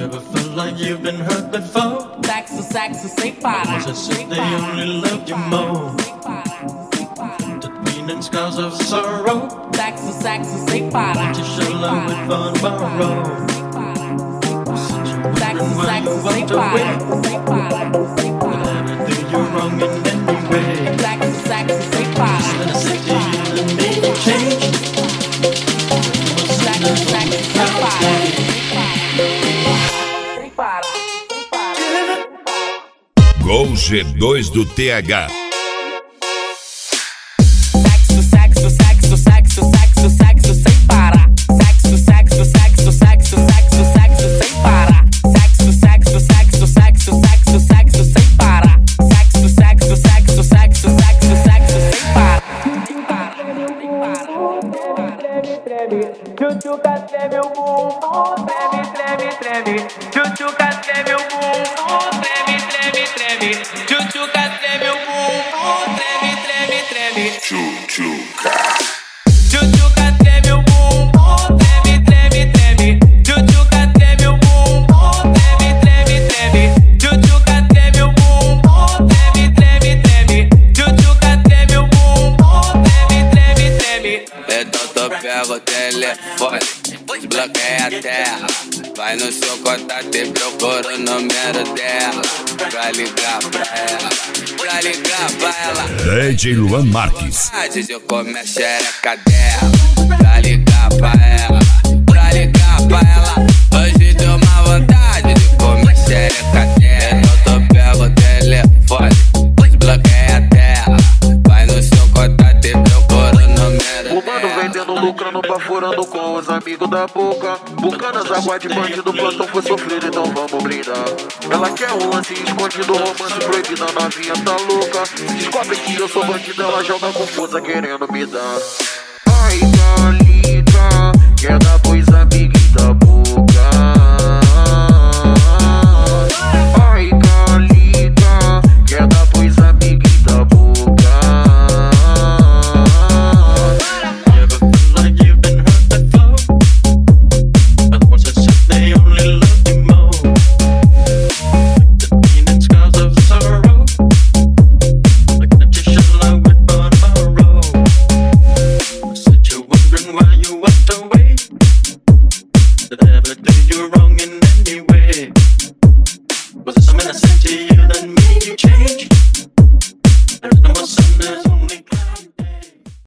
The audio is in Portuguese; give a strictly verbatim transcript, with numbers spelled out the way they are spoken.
ever felt like you've been hurt before? Sexo, sexo sem parar. Was it said they only loved you more? The meaning scars of sorrow. Sexo, sexo sem parar. To show love with fun borrow. Sexo, sexo sem parar. Will ever do you wrong in any way? Sexo, sexo sem parar. When I said to you that made you change. Sexo, sexo sem parar. Sem parar. Gol G dois do T H. Sexo, sexo, sexo, sexo, sexo, sexo sem parar. Sexo, sexo, sexo, sexo, sexo, sexo sem parar. Sexo, sexo, sexo, sexo, sexo, sexo sem parar. Sexo, sexo, sexo, sexo, sexo, sexo sem parar. Tchutchuca treme o bumbum, treme, treme, treme. Tchutchuca treme o bumbum, treme, treme, treme. Tchutchuca treme o bumbum, treme, treme, treme. Tchutchuca. Tchutchuca treme o bumbum, treme, treme, treme. Tchutchuca treme o bumbum, treme, treme, treme. Tchutchuca treme o bumbum, treme, treme, treme. Tchutchuca treme o bumbum, treme, treme, treme. Então tu pega o telefone, desbloqueia a tela. Vai no seu contato e procura o número dela. Pra ligar pra ela, pra ligar pra ela. D J Luan Marques. Antes de eu comer a xereca dela. Pra ligar pra ela, pra ligar pra ela. Hoje deu uma vontade de comer a xereca dela. Então tu pega o telefone, desbloqueia a tela. Vai no seu contato e procura o número dela. O mano vendendo, lucrando, baforando com os amigos da boca. Buscando as águas de bandido, plantão foi sofrido, então vamos brindar. Ela quer um lance escondido, romance proibido, a novinha tá louca. Descobre que eu sou bandido, ela joga com força querendo me dar. Ai, Thalita, quer dar pois a